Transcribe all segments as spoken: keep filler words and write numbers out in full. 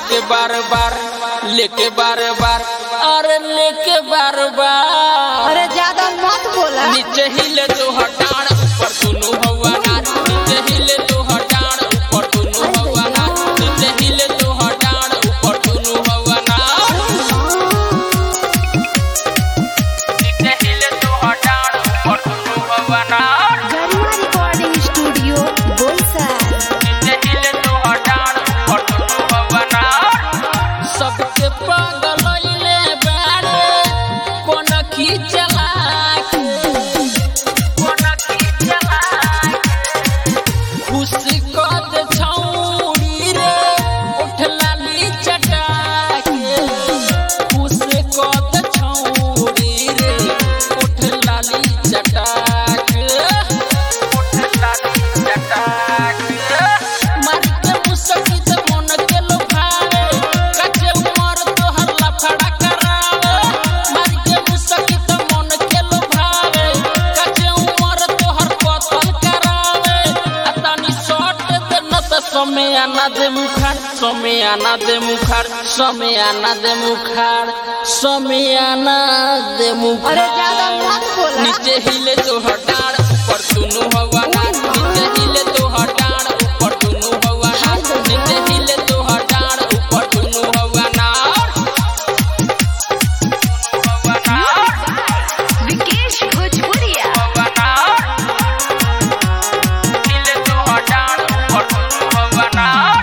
लेके बार बार लेके बार बार अरे लेके बार बार अरे ज्यादा मत बोला। नीचे हिले तो हटाड़ ऊपर दोनों हवा नार, नीचे हिले तो हटाड़ ऊपर दोनों हवा नार, नीचे हिले तो हटाड़ ऊपर दोनों हवा नार, नीचे हिले तो हटाड़ ऊपर दोनों हवा नार। Garima recording studio Boisar. नीचे हिले तो हटाड़ ऊपर दोनों हवा नार। सबके पागल लइले बारे कोन की चला के, कोन की चला के खुशी कद छौड़ी रे उठला ली चटा के, खुशी कद छौड़ी रे उठला ली चटा के, उठला ली चटा के मार के मुसकी से मन के लोभावे कच्चे उमर तोहर लफड़ा करावे, मार के मुसकी से मन के लोभावे कच्चे उमर तोहर कतल करावे। अतनी शॉट दे न त समय आना दे मुखार, समय आना दे मुखार, समय आना दे मुखार, समय आना दे मुखार। अरे ज्यादा मत बोला। नीचे हिले तो हटाड़ ऊपर दोनों हवा नार, नीचे हिले तो हटाड़ ऊपर दोनों हवा नार, नीचे हिले तो हटाड़ ऊपर दोनों हवा नार, हवा नार, विकेश भोजपुरिया। हवा नार, हिले तो हटाड़ ऊपर दोनों हवा नार।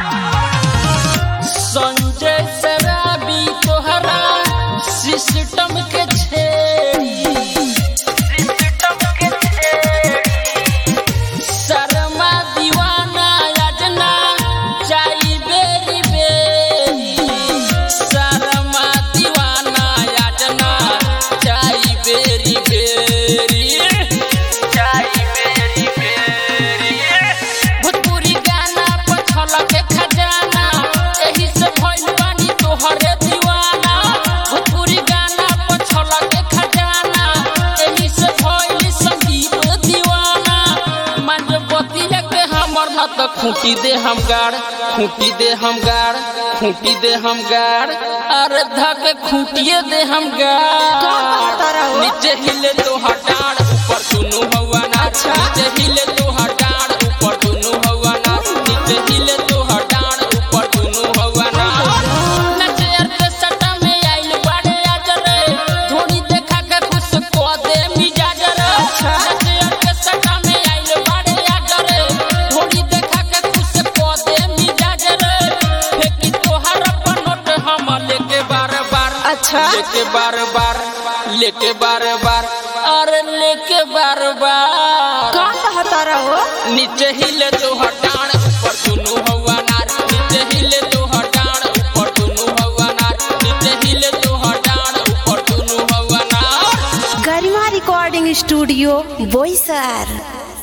संजय शराबी तोहरा सिस्टम के छेड़ी, सिस्टम के छेड़ी शर्मा दीवाना याजना चाई बेरी बेरी, शर्मा दीवाना याजना चाई बेरी बेरी, चाई बेरी बेरी भोजपुरी गाना पछल के खजाना एही से भइल बानी तोहरे दीवाना, भोजपुरी गाना पछल के खजाना एही से भइल संगीत दीवाना। मांझ बतिया के हमर न त खूंटी दे हम गाड़, खूंटी दे हम गाड़, खूंटी दे हम गाड़, अरे धक खूंटिए दे हम गाड़। नीचे हिले तो हटाड़ ऊपर दोनों हवा नार, नीचे हिले तो हटाड़ ऊपर दोनों हवा नार, नीचे हिले तो हटाड़ ऊपर दोनों हवा नार। नचर के सटा में आइल बाड़े आजरे धोनी देखा के खुश को दे मिजाज रे, नचर के सटा में आइल बाड़े आजरे धोनी देखा के खुश को दे मिजाज रे, फेंकी तोहर पनोट हम लेके बार बार, अच्छा लेके बार बार, लेके बार बार अरे लेके बार बार। कौन कहता रहो? नीचे हिले तो हटाड़ ऊपर दोनों हवा नार, नीचे हिले तो हटाड़ ऊपर दोनों हवा नार, नीचे हिले तो हटाड़ ऊपर दोनों हवा नार। Garima recording studio Boisar.